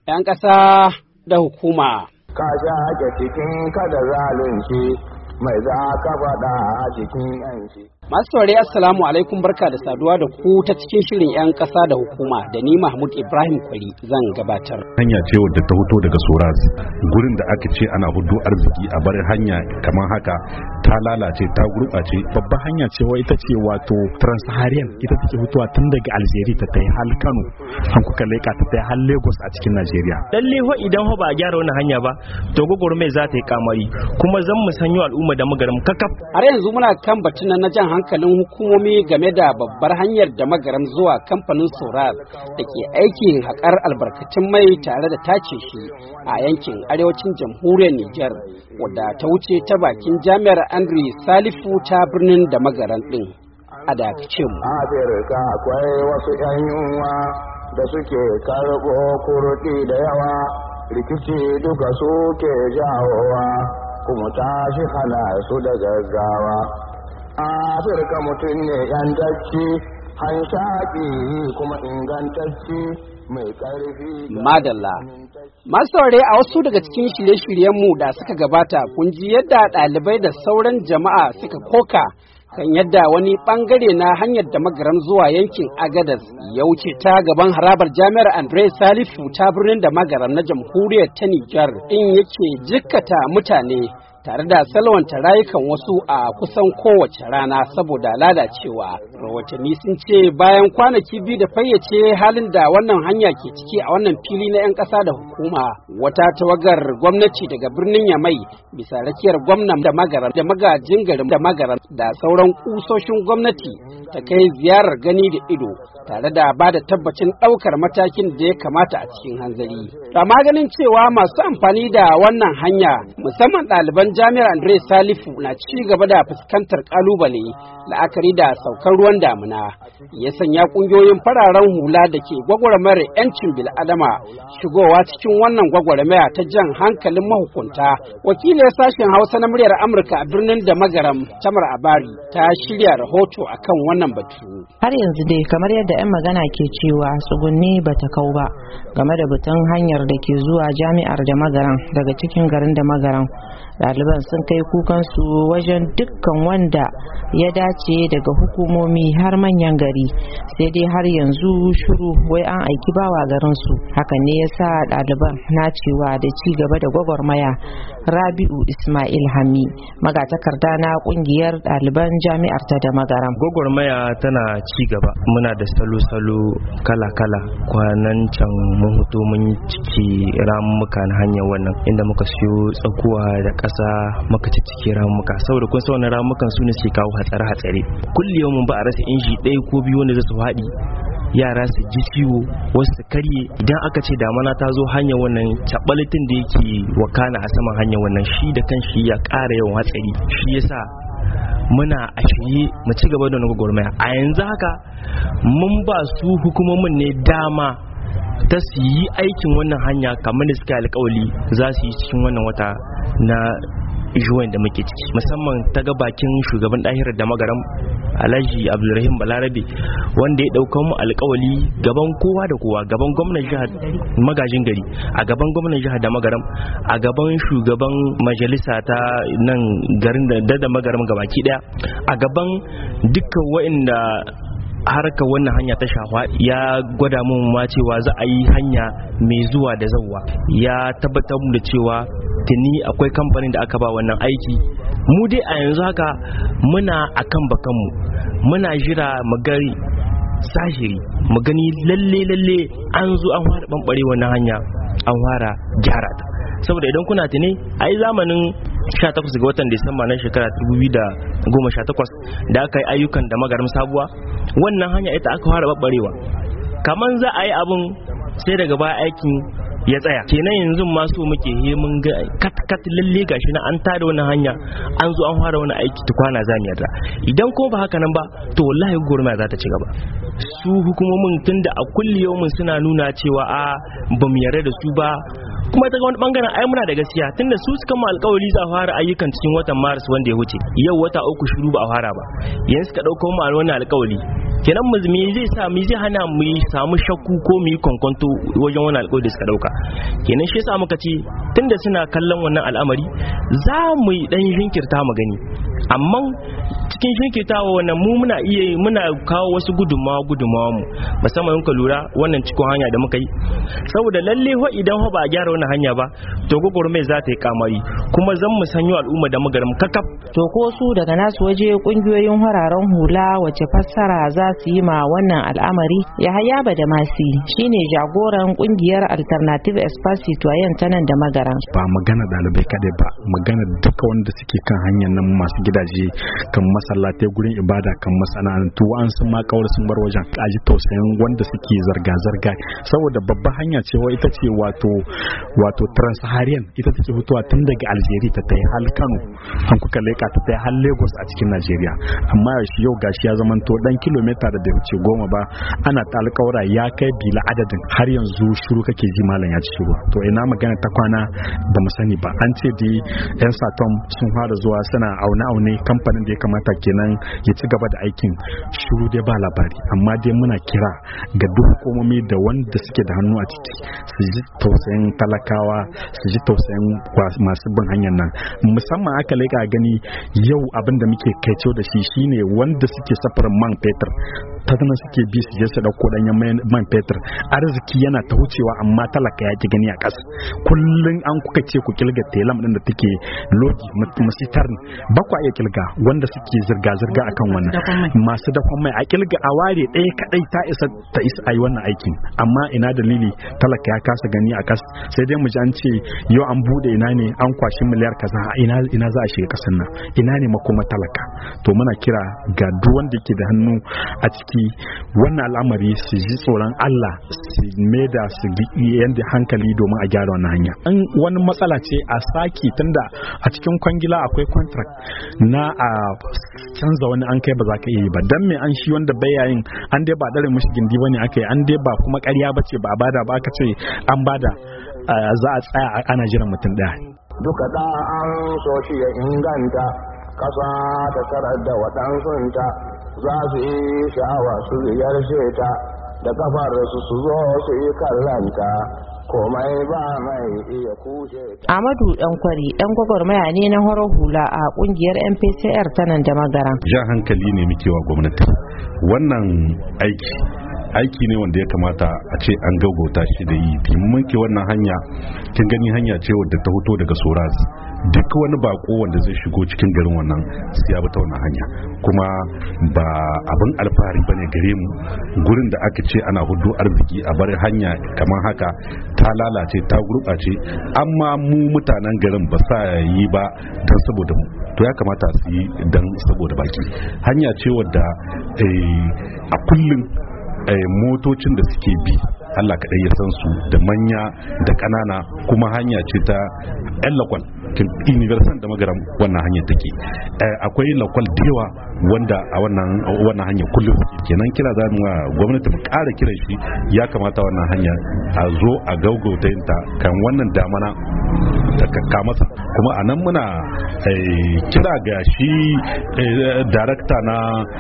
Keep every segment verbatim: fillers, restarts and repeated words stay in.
'yan ƙasa da hukuma. Ka sha ake cikin kada zalunci mai za ka faɗa a cikin 'yanci. Masu saurari assalamu alaikum, barka da saduwa da ku ta cikin shirin 'yan ƙasa da hukuma da ni Mahmud Ibrahim Kwari zan gabatar. Hanya ce wadda ta fito daga Soraz, gurin da aka ce ana hudu arziki a bar hanya kamar haka ta lalace ta gurɓace. Babban hanya ce wa ita ce wato Trans-Saharian, ita take fitowa tun daga Algeria ta tai hal Kano, an kuka leka ta tai hal Lagos a cikin Najeriya. Lalle ho idan ho ba a gyara wannan hanya ba to gogormai za ta yi kamari, kuma zan mu sanyo al'umma da magaram kakaf. Har yanzu muna kan batun na jan hankalin hukumomi game da babbar hanyar da magaram zuwa kamfanin Soraz da ke aikin haƙar albarkatun mai tare da tace shi a yankin arewacin jamhuriyar Nijar, wadda ta wuce ta bakin jami'ar Andre Salifu ta birnin da magaran din. A dakace mu. Afirka akwai wasu 'yan yunwa da suke karɓo kurɗi da yawa, rikici duka suke jawowa, kuma tashi hana su da gaggawa. Afirka mutum ne yantacci, hanshaƙi kuma ingantacci mai ƙarfi. Madalla. Masu saurare, a wasu daga cikin shirye-shiryenmu da suka gabata kun ji yadda ɗalibai da sauran jama'a suka koka kan yadda wani bangare na hanyar da magaram zuwa yankin Agadas ya wuce ta gaban harabar jami'ar Andre Salifu ta birnin da magaram na jamhuriyar ta Nijar in yake jikkata mutane tare da salwanta rayukan wasu a kusan kowace rana saboda lalacewa. Rahotanni sun ce bayan kwanaki biyu da fayyace halin da wannan hanya ke ciki a wannan fili na 'yan ƙasa da hukuma, wata tawagar gwamnati daga birnin Yamai bisa rakiyar gwamnan da magaram da magajin garin da magaram da sauran kusoshin gwamnati ta kai ziyarar gani da ido tare da ba da tabbacin ɗaukar matakin da ya kamata a cikin hanzari. Amma ganin cewa masu amfani da wannan hanya musamman ɗaliban jami'ar Andre Salifu na ci gaba da fuskantar kalubale la'akari da saukar ruwan damuna, ya sanya kungiyoyin fararen hula da ke gwagwarmayar 'yancin bil'adama shigowa cikin wannan gwagwarmaya ta jan hankalin mahukunta. Wakilin sashen Hausa na muryar Amurka a birnin da magaram Tamar Abari ta shirya rahoto akan wannan batu. Har yanzu dai kamar yadda 'yan magana ke cewa tsugunni bata kau ba game da batun hanyar da ke zuwa jami'ar da magaran daga cikin garin da magaran. Ɗaliban sun kai kukansu wajen dukkan wanda ya dace daga hukumomi har manyan gari, sai dai har yanzu shiru wai an aiki bawa garinsu. Hakan ne yasa ɗaliban na cewa da ci gaba da gwagwarmaya. Rabi'u Ismail Hami, magatakarda na kungiyar ɗaliban jami'ar ta da magaram. Gwagwarmaya tana ci gaba, muna da salo-salo kala-kala. Kwanan can mun huto mun ciki ramuka na hanyar wannan inda muka siyo tsakuwa da ƙasa muka ciki ramuka, saboda kun sa wannan ramukan su ne suke kawo hatsare-hatsare. Kullum mun ba a rasa inji ɗaya ko biyu wanda zai su faɗi, yara su ji ciwo, wasu su karye. Idan aka ce damana ta zo hanyar wannan cabalitin da yake wakana a saman hanyar wannan shi da kanshi ya ƙara yawan hatsari. Shi yasa muna a shirye mu ci gaba da wannan gwagwarmaya. A yanzu haka mun ba su hukumomin ne dama ta su yi aikin wannan hanya kamar da suka alƙawali za su yi cikin wannan wata na juwan da muke ciki, musamman ta ga bakin shugaban ɗahirar da magaram Alhaji Abdulrahim Balarabe, wanda ya ɗauka mu alƙawali gaban kowa da kowa, gaban gwamnan jihar magajin gari, a gaban gwamnan jihar da magaram, a gaban shugaban majalisa ta nan garin da da magaram gabaki daya, a gaban dukkan waɗanda harkar wannan hanya ta shafa. Ya gwada mu ma cewa za a yi hanya mai zuwa da zawwa, ya tabbatar mu da cewa tuni akwai kamfanin da aka ba wannan aiki. Mu dai a yanzu haka muna akan bakanmu, muna jira mu gari sahiri, mu gani lalle lalle an zo an fara bambare wannan hanya, an fara gyara ta. Saboda idan kuna tuni ai zamanin sha takwas ga watan Disamba na shekara dubu biyu da goma sha takwas da aka yi ayyukan da magaram sabuwa, wannan hanya ita aka fara babbarewa. Kaman za a yi abun sai daga baya aikin ya tsaya. Kenan yanzu ma so muke he mun ga kat kat lalle gashi na an tada wannan hanya, an zo an fara wani aiki tukwana zamu yarda. Idan ko ba haka nan ba to wallahi gurma za ta ci gaba. Su hukumomin tunda a kulli yaumin suna nuna cewa a bamu yarda da su ba, kuma ta wani bangaren ai muna da gaskiya tunda su suka mu alƙawari za a fara ayyukan cikin watan Maris wanda ya wuce. Yau wata uku shiru ba a fara ba, yanzu suka dauko mu wannan alƙawari kenan mu me zai sa mu zai hana mu samu shakku ko mu yi kwankwanto wajen wannan alƙawari da suka dauka. Kenan shi yasa muka ce tunda suna kallon wannan al'amari za mu yi dan jinkirta mu gani, amma cikin jinkirtawa wannan mu muna iya muna kawo wasu gudunmawa gudunmawa mu musamman in ka lura wannan cikin hanya da muka yi, saboda lalle ho idan ho ba a gyara wannan hanya ba to gogormai za ta yi kamari kuma zan mu sanyo al'umma da magaram kakaf. To ko su daga nasu waje kungiyoyin hararen hula wace fassara za su yi ma wannan al'amari? Yahaya Badamasi shine jagoran kungiyar Alternative Espace Citoyen ta nan da magaran. Ba magana dalibai kadai ba, magana duka wanda suke kan hanyar nan, masu gidaje, kan masallatai, gurin ibada, kan masana'antu, an sun ma kawar sun bar wajen. Aji tausayin wanda suke zarga-zarga saboda babban hanya ce ita ce wato wato Trans-Saharian, ita take fitowa tun daga Algeria ta tayi hal Kano, an kuka leka ta tayi hal Lagos a cikin Najeriya. Amma yau gashi ya zamanto dan kilomita da bai wuce goma ba, ana ta alƙawara ya kai bila adadin, har yanzu shiru kake ji malam ya ci shiru. To ina magana ta kwana ba mu sani ba. An ce dai yan Satom sun fara zuwa suna aune-aune kamfanin da ya kamata kenan ya ci gaba da aikin, shiru dai ba labari. Amma dai muna kira ga duk hukumomi da wanda suke da hannu a ciki su ji tausayin talakawa, su ji tausayin masu bin hanyar nan. Musamman aka leka gani yau abin da muke kaicewa da shi shine wanda suke safarin man fetur ta zama suke bi su je su dauko danyen man fetur, arziki yana ta wucewa amma talaka ya ki gani a ƙasa. Kullun an kuka ce ku kilga telam din da take lodi masitar ba ku iya kilga wanda suke zirga zirga akan wannan masu dakon mai a kilga a ware ɗaya kadai ta isa ta isa ayi wannan aikin, amma ina dalili talaka ya kasa gani a ƙasa. Sai dai mu ji an ce yau an bude ina ne an kwashi miliyar kaza, ina ina za a shiga ƙasar nan, ina ne makoma talaka. To muna kira ga duk wanda yake da hannu a ciki wannan al'amari su ji tsoron Allah, su maida su yanda hankali domin a gyara wannan hanya. An wani matsala ce a saki, tunda a cikin kwangila akwai contract na a canza wani an kai ba za ka iya yi ba, dan me an shi wanda bai yayin an dai ba dare mishi gindi bane aka yi, an dai ba kuma ƙarya bace ba a bada ba aka ce an bada za a tsaya ana jiran mutum daya. Duka da an so shi ya inganta ƙasa ta tarar da waɗansunta za su yi sha'awa su ziyarce ta da kafar su su zo su yi kallanta komai ba mai iya kushe ta. Amadu Dankwari dan gwagwarmaya ne na horo hula a kungiyar M P C R ta nan da magara. Jan hankali ne muke wa gwamnati, wannan aiki aiki ne wanda ya kamata a ce an gaugauta shi da yi. Mun ke wannan hanya kin gani hanya ce wadda ta fito daga Soraz, duk wani bako wanda zai shigo cikin garin wannan sai ya bi ta wannan hanya, kuma ba abin alfahari bane gare mu gurin da aka ce ana hudu arziki a bar hanya kamar haka ta lalace ta gurɓace, amma mu mutanen garin ba sa yi ba dan saboda mu, to ya kamata su yi dan saboda baki. Hanya ce wadda a kullum motocin da suke bi Allah kaɗai ya san su, da manya da ƙanana, kuma hanya ce ta yan lakwal universal da magaram wannan hanyar take. Akwai lakwal da yawa wanda a wannan wannan hanya kullum kenan kira za mu gwamnati mu ƙara kiran shi, ya kamata wannan hanya a zo a gaugauta yinta kan wannan damana ta kakka masa. Kuma anan muna kira ga shi darakta na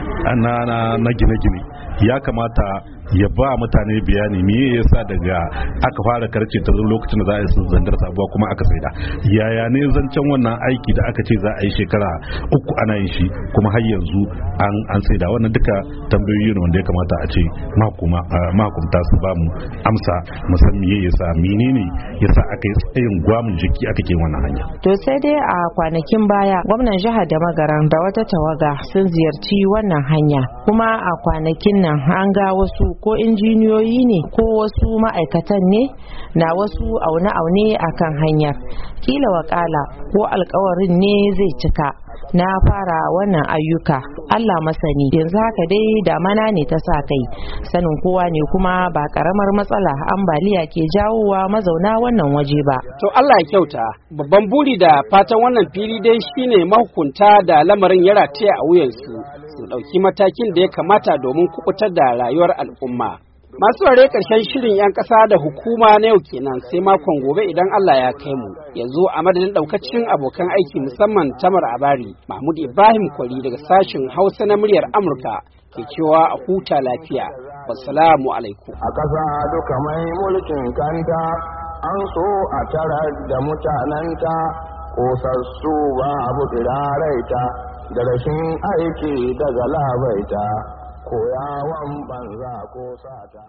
na gine-gine, ya kamata ya ba mutane bayani me yasa daga aka fara karce ta lokacin da za a yi zandar sabuwa kuma aka saida, yaya ne zancen wannan aiki da aka ce za a yi shekara uku ana yin shi kuma har yanzu an an saida. Wannan duka tambayoyi ne wanda ya kamata a ce mahukumta su ba mu amsa, musan me yasa menene yasa aka yi tsayin gwamin jiki aka ke wannan hanya. To sai dai a kwanakin baya gwamnan jihar da magaran da wata tawaga sun ziyarci wannan hanya, kuma a kwanakin nan an ga wasu ko injiniyoyi ne ko wasu ma'aikatan ne na wasu aune-aune akan hanyar, kila wakala ko alkawarin ne zai cika na fara wannan ayyuka, Allah masani. Yanzu haka dai damana ne ta sa kai, sanin kowa ne kuma ba karamar matsala ambaliya ke jawowa mazauna wannan waje ba. To Allah ya kyauta. Babban buri da fatan wannan fili dai shine mahukunta da lamarin ya rataya a wuyansu su ɗauki matakin da ya kamata domin kubutar da rayuwar al'umma. Masu ware ƙarshen shirin 'yan ƙasa da hukuma na yau kenan, sai makon gobe idan Allah ya kai mu. Yanzu a madadin ɗaukacin abokan aiki musamman Tamar Abari, Mahmud Ibrahim Kwari daga sashen Hausa na muryar Amurka ke cewa a huta lafiya. Wassalamu alaikum. A ƙasa duka mai mulkin kanta an so a tara da mutanenta kosassu ba abu tsiraraita da rashin aiki daga labaita koyawan banza ko sata.